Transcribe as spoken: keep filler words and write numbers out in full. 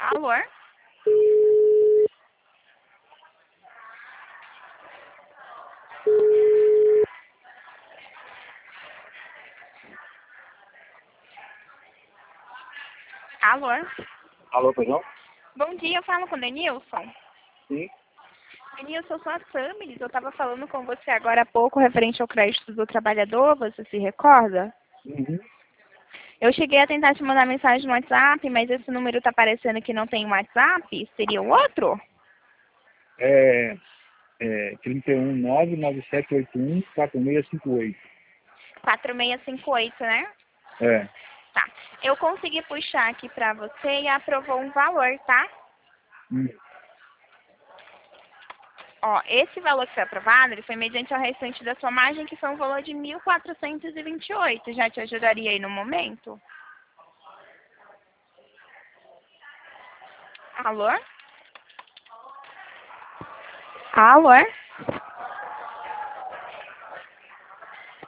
Alô? Alô? Alô, perdão? Bom dia, eu falo com o Denilson. Sim. Denilson, eu sou a Samiris. Eu estava falando com você agora há pouco referente ao crédito do trabalhador, você se recorda? Uhum. Eu cheguei a tentar te mandar mensagem no WhatsApp, mas esse número está aparecendo que não tem WhatsApp. Seria o outro? É, é trinta e um, nove nove sete oito um, quatro seis cinco oito. quatro seis cinco oito, né? É. Tá. Eu consegui puxar aqui para você e aprovou um valor, tá? Hum. Ó, esse valor que foi aprovado, ele foi mediante ao restante da sua margem, que foi um valor de mil quatrocentos e vinte e oito. Já te ajudaria aí no momento? Alô? Alô?